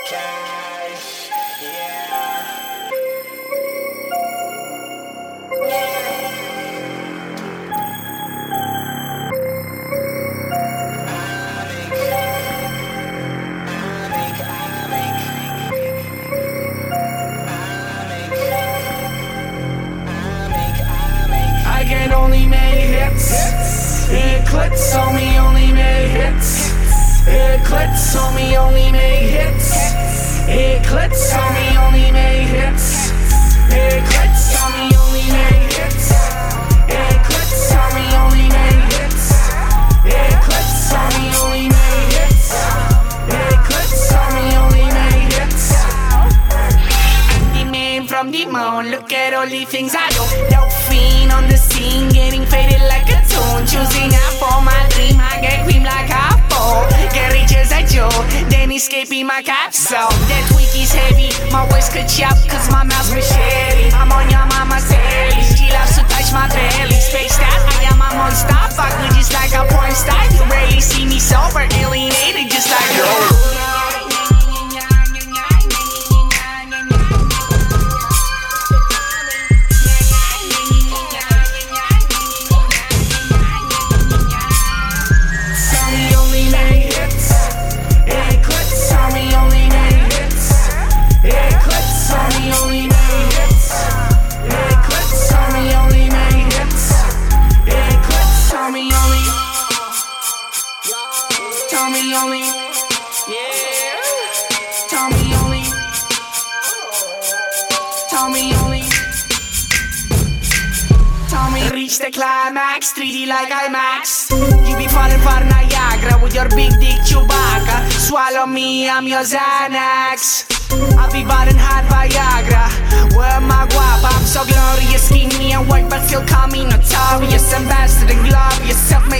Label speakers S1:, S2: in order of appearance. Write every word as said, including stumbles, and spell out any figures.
S1: cash, yeah. Yeah.
S2: I can only make hits. Eclipse on me, only make hits. Eclipse on me, only make hits. Eclipse on me, only make hits. Eclipse on me, only make hits. Eclipse on me, only make hits. Eclipse on me, only make hits. Eclipse on me, only make hits. I'm the man from the moon. Look at all the things I do. No fiend on the scene, getting faded like a tune. Choosing out for my dream, I get cream like I fall. Get rich as I Joe, then escaping my capsule. That tweak is heavy, my voice could chop, cause my mouth's machete. I'm on your mama's telly, she loves to touch my belly. Spaced out, I am a monster, fuck me just like a porn star. You rarely see me sober, alienated just like you. Tommy only, yeah. Tommy only, Tommy only, Tommy. Reach the climax, three D like IMAX. You be falling for Niagara with your big dick Chewbacca. Swallow me, I'm your Xanax. I be botting hot Viagra. Where my guap, I'm so glorious, skinny and white, but still call me notorious. Ambassador, glorious, self-made